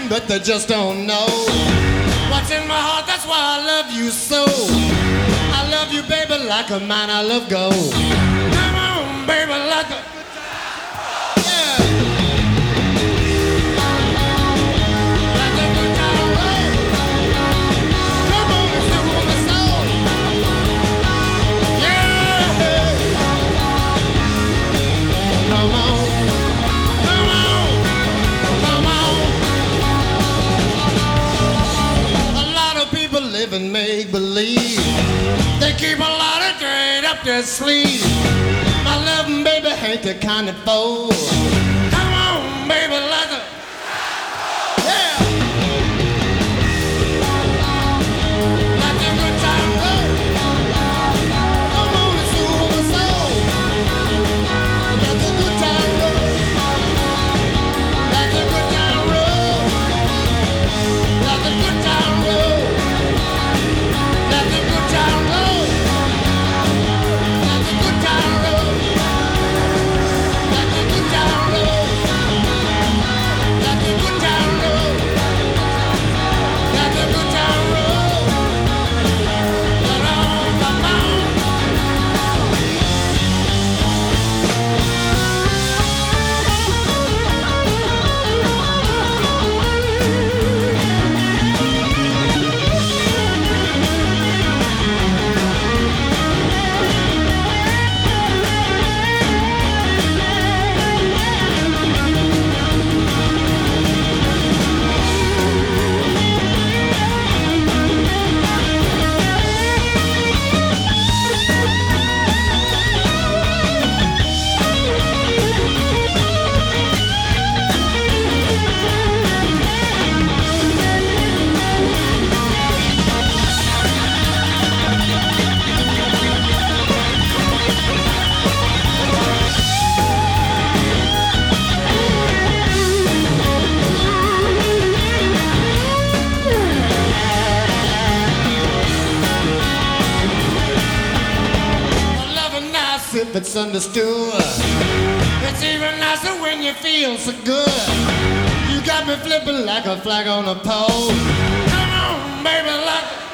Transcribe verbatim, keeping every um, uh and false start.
mind, but they just don't know what's in my heart. That's why I love you so. I love you, baby, like a mine. I love gold. Come on, baby, like a yeah. Like a good time roll. Come on, stick on the soul. Yeah. Come on. Come on. Come on. A lot of people live in make-believe. They keep a lot of dirt up their sleeve. My loving baby ain't the kind of fool. Come on, baby, like a yeah. Like a good time roll. Come on, it's over my soul. Like a good time roll. Like a good time roll. Like a good time roll. Like a good time roll. Like a good time roll. Like a good time roll. Like a good time roll. Like a good time roll. Come on, come on. If it's understood, it's even nicer when you feel so good. You got me flipping like a flag on a pole. Come on, baby, like